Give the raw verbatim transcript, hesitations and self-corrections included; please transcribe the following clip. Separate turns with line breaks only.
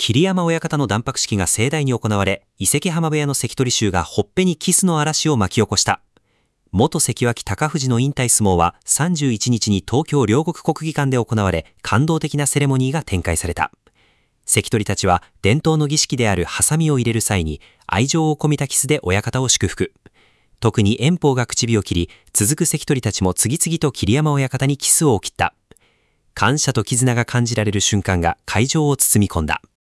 桐山親方の断髪式が盛大に行われ、伊関浜部屋の関取衆がほっぺにキスの嵐を巻き起こした。元関脇貴富士の引退相撲はさんじゅういちにちに東京両国国技館で行われ、感動的なセレモニーが展開された。関取たちは伝統の儀式であるハサミを入れる際に愛情を込めたキスで親方を祝福。特に遠方が口火を切り、続く関取たちも次々と桐山親方にキスを送った。感謝と絆が感じられる瞬間が会場を包み込んだ。